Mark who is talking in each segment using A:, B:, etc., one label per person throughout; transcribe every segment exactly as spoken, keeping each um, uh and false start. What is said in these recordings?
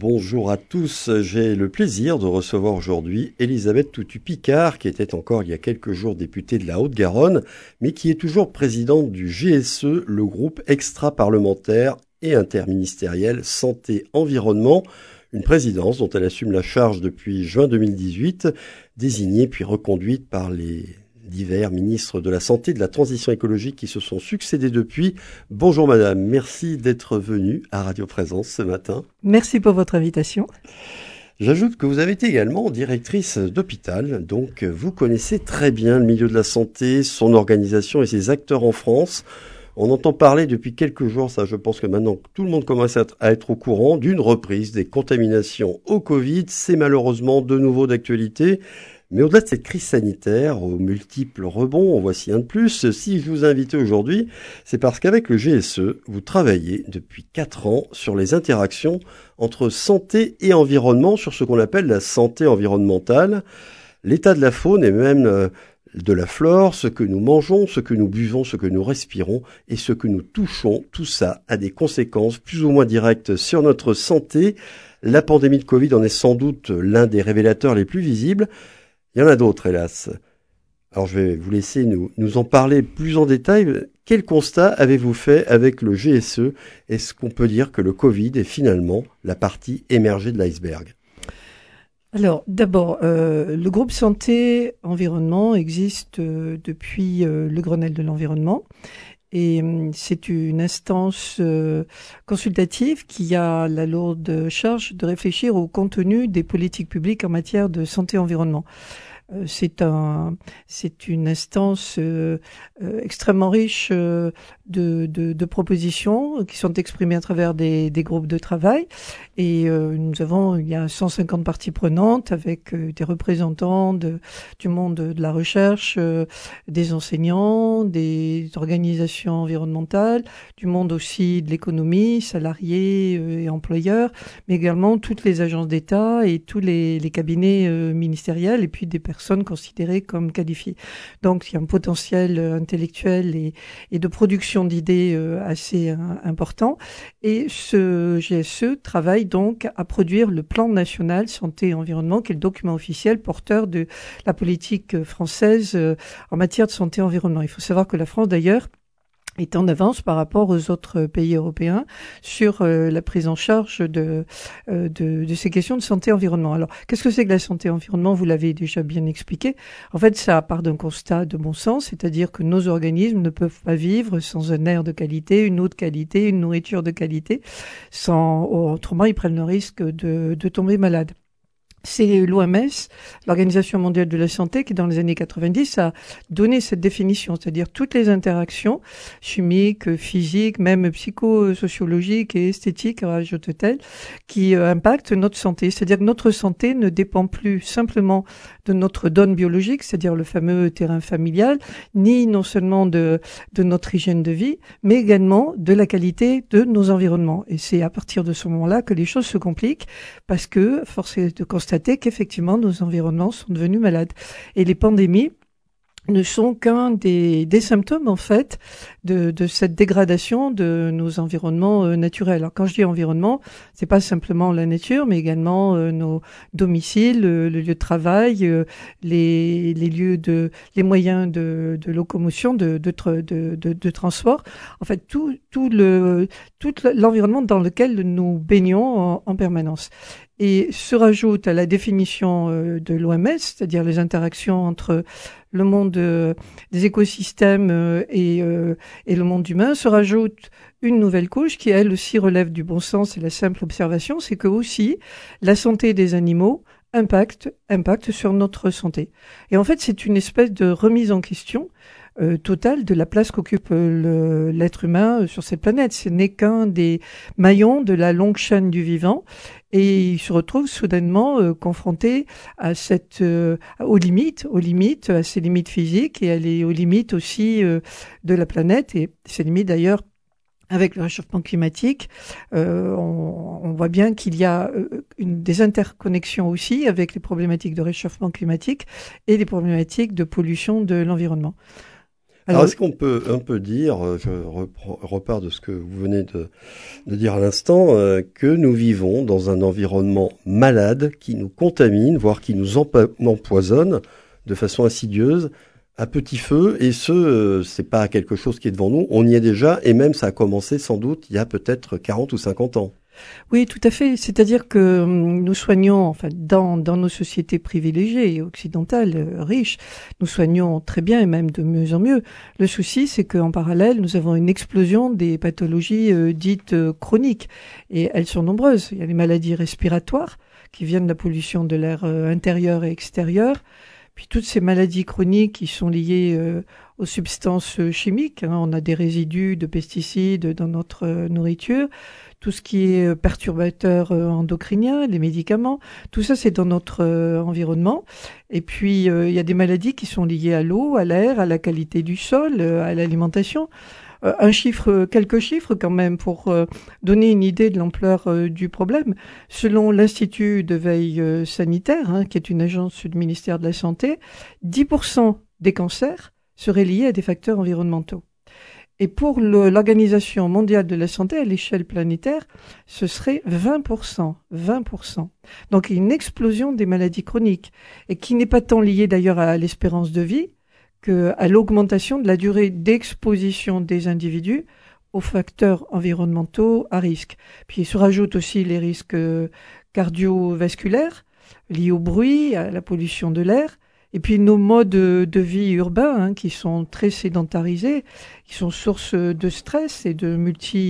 A: Bonjour à tous, j'ai le plaisir de recevoir aujourd'hui Elisabeth Toutu-Picard, qui était encore il y a quelques jours députée de la Haute-Garonne, mais qui est toujours présidente du G S E, le groupe extra-parlementaire et interministériel Santé-Environnement, une présidence dont elle assume la charge depuis juin deux mille dix-huit, désignée puis reconduite par les divers ministres de la Santé et de la Transition écologique qui se sont succédés depuis. Bonjour madame, merci d'être venue à Radio Présence ce matin.
B: Merci pour votre invitation.
A: J'ajoute que vous avez été également directrice d'hôpital, donc vous connaissez très bien le milieu de la santé, son organisation et ses acteurs en France. On entend parler depuis quelques jours, ça je pense que maintenant tout le monde commence à être, à être au courant, d'une reprise des contaminations au Covid. C'est malheureusement de nouveau d'actualité. Mais au-delà de cette crise sanitaire, aux multiples rebonds, en voici un de plus. Si je vous ai invité aujourd'hui, c'est parce qu'avec le G S E, vous travaillez depuis quatre ans sur les interactions entre santé et environnement, sur ce qu'on appelle la santé environnementale, l'état de la faune et même de la flore, ce que nous mangeons, ce que nous buvons, ce que nous respirons et ce que nous touchons. Tout ça a des conséquences plus ou moins directes sur notre santé. La pandémie de Covid en est sans doute l'un des révélateurs les plus visibles. Il y en a d'autres, hélas. Alors, je vais vous laisser nous, nous en parler plus en détail. Quel constat avez-vous fait avec le G S E? Est-ce qu'on peut dire que le Covid est finalement la partie émergée de l'iceberg?
B: Alors, d'abord, euh, le groupe Santé-Environnement existe euh, depuis euh, le Grenelle de l'environnement. Et euh, c'est une instance euh, consultative qui a la lourde charge de réfléchir au contenu des politiques publiques en matière de santé-environnement. Euh, c'est un, c'est une instance euh, euh, extrêmement riche euh, de, de, de propositions qui sont exprimées à travers des, des groupes de travail. Et euh, nous avons, il y a cent cinquante parties prenantes avec euh, des représentants de, du monde de la recherche, euh, des enseignants, des organisations environnementales, du monde aussi de l'économie, salariés euh, et employeurs, mais également toutes les agences d'État et tous les, les cabinets euh, ministériels et puis des personnes considérées comme qualifiées. Donc il y a un potentiel euh, intellectuel et, et de production d'idées euh, assez euh, important. Et ce G S E travaille donc à produire le plan national santé et environnement, qui est le document officiel porteur de la politique française euh, en matière de santé et environnement. Il faut savoir que la France, d'ailleurs, est en avance par rapport aux autres pays européens sur euh, la prise en charge de, euh, de, de ces questions de santé et environnement. Alors, qu'est-ce que c'est que la santé et environnement? Vous l'avez déjà bien expliqué. En fait, ça part d'un constat de bon sens, c'est-à-dire que nos organismes ne peuvent pas vivre sans un air de qualité, une eau de qualité, une nourriture de qualité, sans, autrement ils prennent le risque de, de tomber malades. C'est l'O M S, l'Organisation mondiale de la santé, qui dans les années quatre-vingt-dix a donné cette définition, c'est-à-dire toutes les interactions chimiques, physiques, même psychosociologiques et esthétiques, rajoute-t-elle, qui euh, impactent notre santé. C'est-à-dire que notre santé ne dépend plus simplement de notre donne biologique, c'est-à-dire le fameux terrain familial, ni non seulement de, de notre hygiène de vie, mais également de la qualité de nos environnements. Et c'est à partir de ce moment-là que les choses se compliquent, parce que force est de constater qu'effectivement nos environnements sont devenus malades. Et les pandémies ne sont qu'un des, des symptômes en fait de, de cette dégradation de nos environnements euh, naturels. Alors quand je dis environnement, c'est pas simplement la nature, mais également euh, nos domiciles, euh, le lieu de travail, euh, les, les lieux de, les moyens de, de locomotion, de, de, de, de, de transport. En fait, tout, tout le, tout l'environnement dans lequel nous baignons en, en permanence. Et se rajoute à la définition euh, de l'O M S, c'est-à-dire les interactions entre le monde euh, des écosystèmes euh, et, euh, et le monde humain, se rajoute une nouvelle couche qui, elle aussi, relève du bon sens et la simple observation, c'est que aussi la santé des animaux impacte, impacte sur notre santé. Et en fait, c'est une espèce de remise en question Euh, totale de la place qu'occupe euh, le, l'être humain euh, sur cette planète. Ce n'est qu'un des maillons de la longue chaîne du vivant et il se retrouve soudainement euh, confronté à cette, euh, aux limites, aux limites, à ses limites physiques et à les, aux limites aussi euh, de la planète et ces limites d'ailleurs. Avec le réchauffement climatique, euh, on, on voit bien qu'il y a euh, une, des interconnexions aussi avec les problématiques de réchauffement climatique et les problématiques de pollution de l'environnement.
A: Alors, Alors est-ce qu'on peut un peu dire, je reprends, repars de ce que vous venez de, de dire à l'instant, euh, que nous vivons dans un environnement malade qui nous contamine, voire qui nous empo- empoisonne de façon insidieuse, à petit feu, et ce, euh, c'est pas quelque chose qui est devant nous, on y est déjà, et même ça a commencé sans doute il y a peut-être quarante ou cinquante ans.
B: Oui, tout à fait. C'est-à-dire que nous soignons, enfin, dans, dans nos sociétés privilégiées et occidentales, euh, riches, nous soignons très bien et même de mieux en mieux. Le souci, c'est qu'en parallèle, nous avons une explosion des pathologies euh, dites euh, chroniques. Et elles sont nombreuses. Il y a les maladies respiratoires qui viennent de la pollution de l'air euh, intérieur et extérieur. Puis toutes ces maladies chroniques qui sont liées euh, aux substances chimiques. Hein. On a des résidus de pesticides dans notre euh, nourriture. Tout ce qui est perturbateur endocrinien, les médicaments, tout ça c'est dans notre euh, environnement. Et puis euh, il y a des maladies qui sont liées à l'eau, à l'air, à la qualité du sol, euh, à l'alimentation. Euh, un chiffre, quelques chiffres quand même pour euh, donner une idée de l'ampleur euh, du problème. Selon l'Institut de veille euh, sanitaire, hein, qui est une agence du ministère de la Santé, dix pour cent des cancers seraient liés à des facteurs environnementaux. Et pour le, l'Organisation mondiale de la santé, à l'échelle planétaire, ce serait vingt pour cent. vingt pour cent. Donc une explosion des maladies chroniques, et qui n'est pas tant liée d'ailleurs à l'espérance de vie qu'à l'augmentation de la durée d'exposition des individus aux facteurs environnementaux à risque. Puis il se rajoute aussi les risques cardiovasculaires liés au bruit, à la pollution de l'air. Et puis nos modes de vie urbains hein, qui sont très sédentarisés, qui sont source de stress et de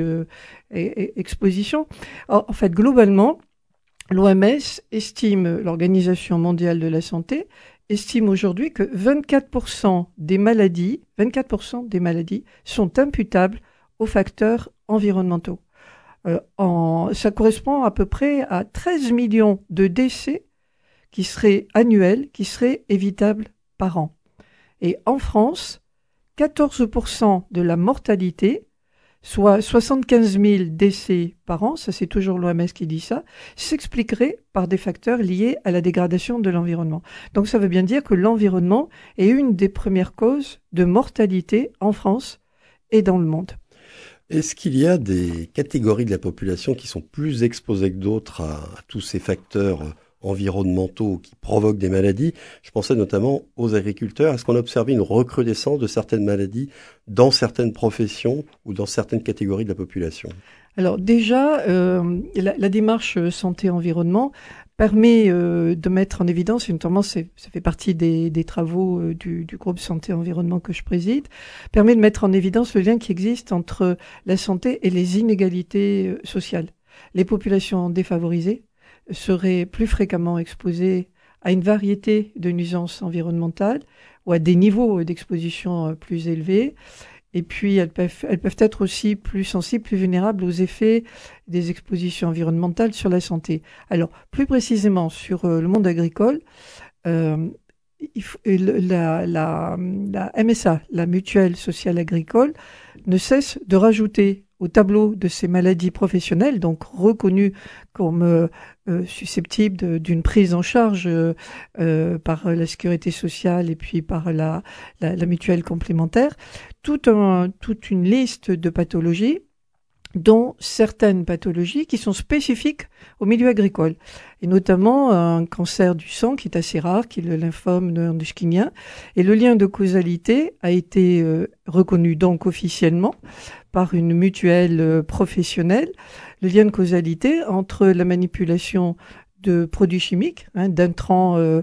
B: multi-expositions. Euh, en fait, globalement, l'O M S estime, l'Organisation mondiale de la santé, estime aujourd'hui que vingt-quatre pour cent des maladies, vingt-quatre pour cent des maladies sont imputables aux facteurs environnementaux. Euh, en, ça correspond à peu près à treize millions de décès qui seraient annuels, qui seraient évitables par an. Et en France, quatorze pour cent de la mortalité, soit soixante-quinze mille décès par an, ça c'est toujours l'O M S qui dit ça, s'expliquerait par des facteurs liés à la dégradation de l'environnement. Donc ça veut bien dire que l'environnement est une des premières causes de mortalité en France et dans le monde.
A: Est-ce qu'il y a des catégories de la population qui sont plus exposées que d'autres à, à tous ces facteurs environnementaux qui provoquent des maladies? Je pensais notamment aux agriculteurs. Est-ce qu'on a observé une recrudescence de certaines maladies dans certaines professions ou dans certaines catégories de la population?
B: Alors déjà, euh, la, la démarche santé-environnement permet euh, de mettre en évidence, et notamment c'est, ça fait partie des, des travaux euh, du, du groupe santé-environnement que je préside, permet de mettre en évidence le lien qui existe entre la santé et les inégalités euh, sociales. Les populations défavorisées seraient plus fréquemment exposées à une variété de nuisances environnementales ou à des niveaux d'exposition plus élevés. Et puis, elles peuvent, elles peuvent être aussi plus sensibles, plus vulnérables aux effets des expositions environnementales sur la santé. Alors, plus précisément, sur le monde agricole, euh, il faut, la, la, la M S A, la Mutuelle Sociale Agricole, ne cesse de rajouter au tableau de ces maladies professionnelles, donc reconnues comme euh, euh, susceptibles de, d'une prise en charge euh, euh, par la sécurité sociale et puis par la, la, la mutuelle complémentaire, tout un, toute une liste de pathologies, dont certaines pathologies qui sont spécifiques au milieu agricole, et notamment un cancer du sang qui est assez rare, qui est le lymphome non-hodgkinien, et le lien de causalité a été euh, reconnu donc officiellement par une mutuelle euh, professionnelle, le lien de causalité entre la manipulation de produits chimiques, hein, d'intrants euh,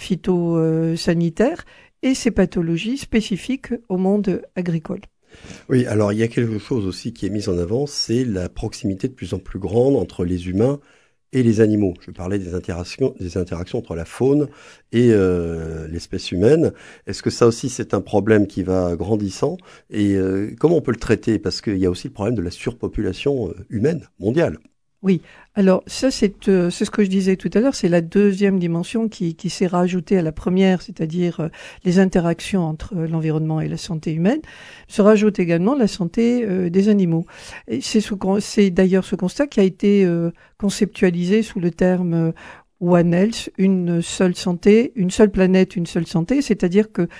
B: phytosanitaires, et ces pathologies spécifiques au monde agricole.
A: Oui, alors il y a quelque chose aussi qui est mis en avant, c'est la proximité de plus en plus grande entre les humains et les animaux. Je parlais des interactions, des interactions entre la faune et euh, l'espèce humaine. Est-ce que ça aussi c'est un problème qui va grandissant et euh, comment on peut le traiter? Parce qu'il y a aussi le problème de la surpopulation humaine mondiale.
B: Oui, alors ça c'est euh, c'est ce que je disais tout à l'heure, c'est la deuxième dimension qui qui s'est rajoutée à la première, c'est-à-dire euh, les interactions entre euh, l'environnement et la santé humaine. Se rajoute également la santé euh, des animaux. Et c'est ce c'est d'ailleurs ce constat qui a été euh, conceptualisé sous le terme euh, One Health, une seule santé, une seule planète, une seule santé, c'est-à-dire que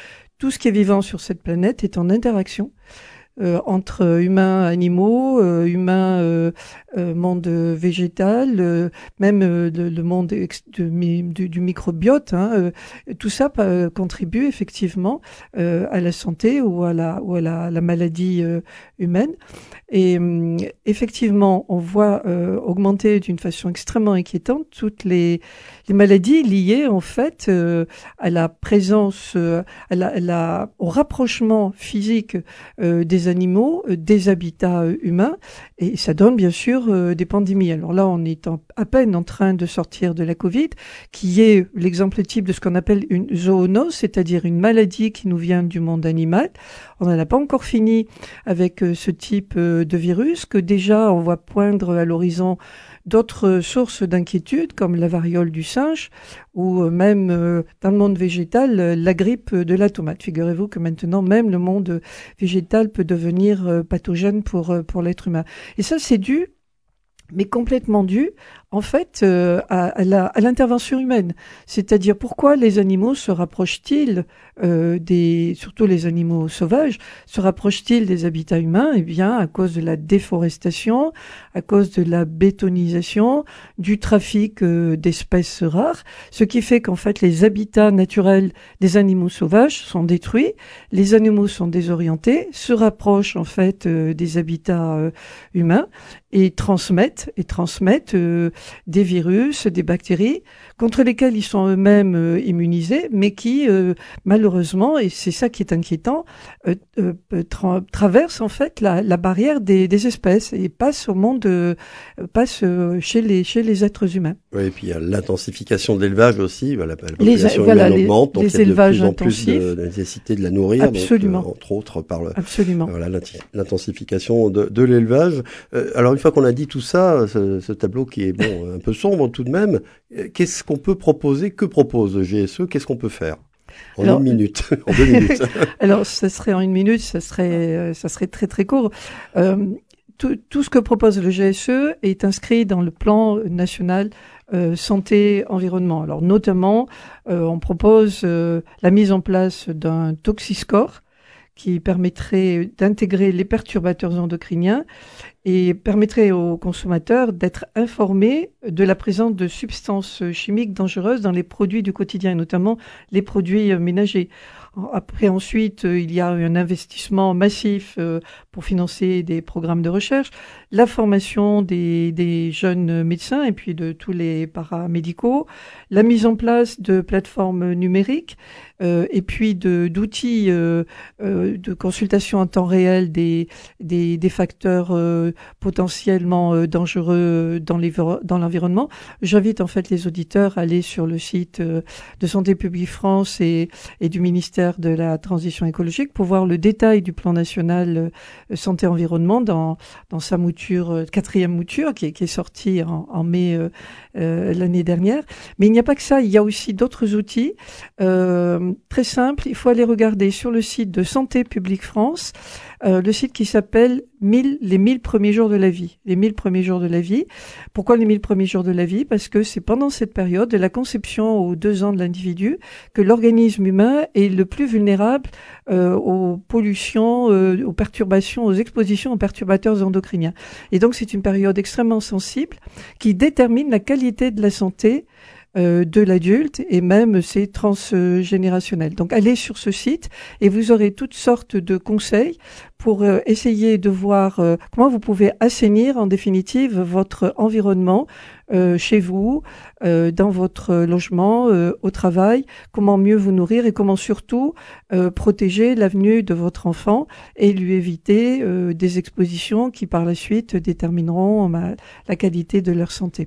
B: tout ce qui est vivant sur cette planète est en interaction. Euh, entre humains, animaux, euh, humains, euh, euh, monde végétal, euh, même euh, le, le monde ex- de, du, du microbiote. Hein, euh, tout ça euh, contribue effectivement euh, à la santé ou à la, ou à la, la maladie euh, humaine. Et euh, effectivement, on voit euh, augmenter d'une façon extrêmement inquiétante toutes les, les maladies liées en fait euh, à la présence, euh, à la, à la, au rapprochement physique euh, des animaux, euh, des habitats euh, humains, et ça donne bien sûr euh, des pandémies. Alors là, on est en, à peine en train de sortir de la Covid, qui est l'exemple type de ce qu'on appelle une zoonose, c'est-à-dire une maladie qui nous vient du monde animal. On n'en a pas encore fini avec euh, ce type euh, de virus, que déjà on voit poindre à l'horizon d'autres sources d'inquiétude, comme la variole du singe, ou même euh, dans le monde végétal, euh, la grippe de la tomate. Figurez-vous que maintenant, même le monde végétal peut devenir euh, pathogène pour, euh, pour l'être humain. Et ça, c'est dû, mais complètement dû, en fait, euh, à, à, la, à l'intervention humaine. C'est-à-dire, pourquoi les animaux se rapprochent-ils euh, des, surtout les animaux sauvages, se rapprochent-ils des habitats humains? Eh bien, à cause de la déforestation, à cause de la bétonisation, du trafic euh, d'espèces rares, ce qui fait qu'en fait, les habitats naturels des animaux sauvages sont détruits, les animaux sont désorientés, se rapprochent en fait euh, des habitats euh, humains et transmettent, et transmettent euh, des virus, des bactéries contre lesquelles ils sont eux-mêmes euh, immunisés, mais qui euh, malheureusement, et c'est ça qui est inquiétant, euh, euh, tra- traversent en fait la, la barrière des, des espèces et passent au monde, euh, passent euh, chez les chez les êtres humains.
A: Oui, et puis il y a l'intensification de l'élevage aussi. La, la
B: Les,
A: population
B: voilà,
A: humaine
B: les,
A: augmente, donc
B: les
A: il y a de
B: élevages
A: plus en plus
B: intensifs.
A: de, de nécessité de la nourrir.
B: Absolument.
A: Donc, euh, entre autres par le,
B: Absolument.
A: voilà, l'intensification de, de l'élevage. Euh, alors une fois qu'on a dit tout ça, ce, ce tableau qui est bon un peu sombre tout de même, qu'est-ce qu'on peut proposer? Que propose le G S E? Qu'est-ce qu'on peut faire? En Alors, une minute, en deux minutes.
B: Alors, ça serait en une minute, ça serait, euh, ça serait très très court. Euh, tout, tout ce que propose le G S E est inscrit dans le plan national euh, santé-environnement. Alors, notamment, euh, on propose euh, la mise en place d'un toxiscore qui permettrait d'intégrer les perturbateurs endocriniens et permettrait aux consommateurs d'être informés de la présence de substances chimiques dangereuses dans les produits du quotidien, et notamment les produits ménagers. Après, ensuite, il y a un investissement massif pour financer des programmes de recherche, la formation des, des jeunes médecins et puis de tous les paramédicaux, la mise en place de plateformes numériques euh, et puis de, d'outils euh, euh, de consultation en temps réel des, des, des facteurs euh, potentiellement euh, dangereux dans, les, dans l'environnement. J'invite en fait les auditeurs à aller sur le site euh, de Santé publique France et, et du ministère de la Transition écologique pour voir le détail du plan national euh, santé-environnement dans, dans sa mouture, euh, quatrième mouture qui est, qui est sortie en, en mai euh, euh, l'année dernière. Mais il n'y a pas que ça, il y a aussi d'autres outils euh, très simples. Il faut aller regarder sur le site de Santé publique France, euh, le site qui s'appelle mille, les mille premiers jours de la vie. Les mille premiers jours de la vie. Pourquoi les mille premiers jours de la vie? Parce que c'est pendant cette période, de la conception aux deux ans de l'individu, que l'organisme humain est le plus vulnérable euh, aux pollutions, euh, aux perturbations, aux expositions aux perturbateurs endocriniens. Et donc c'est une période extrêmement sensible qui détermine la qualité de la santé euh, de l'adulte et même c'est transgénérationnel. Donc allez sur ce site et vous aurez toutes sortes de conseils pour euh, essayer de voir euh, comment vous pouvez assainir en définitive votre environnement euh, chez vous, euh, dans votre logement, euh, au travail, comment mieux vous nourrir et comment surtout euh, protéger l'avenir de votre enfant et lui éviter euh, des expositions qui par la suite détermineront bah, la qualité de leur santé.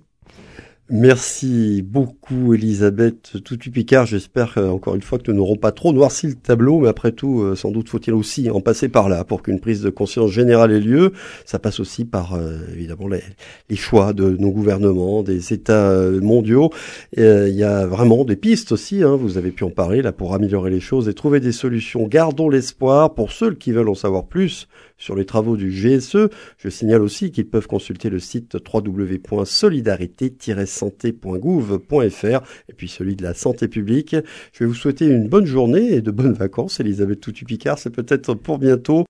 A: Merci beaucoup Elisabeth Toutu-Picard. J'espère euh, encore une fois que nous n'aurons pas trop noirci le tableau, mais après tout, euh, sans doute faut-il aussi en passer par là pour qu'une prise de conscience générale ait lieu. Ça passe aussi par euh, évidemment les, les choix de nos gouvernements, des États euh, mondiaux. Il euh, y a vraiment des pistes aussi, hein, vous avez pu en parler là pour améliorer les choses et trouver des solutions. Gardons l'espoir pour ceux qui veulent en savoir plus sur les travaux du G S E. Je signale aussi qu'ils peuvent consulter le site w w w point solidarité tiret santé point gouv point f r et puis celui de la santé publique. Je vais vous souhaiter une bonne journée et de bonnes vacances. Elisabeth Toutu-Picard, c'est peut-être pour bientôt.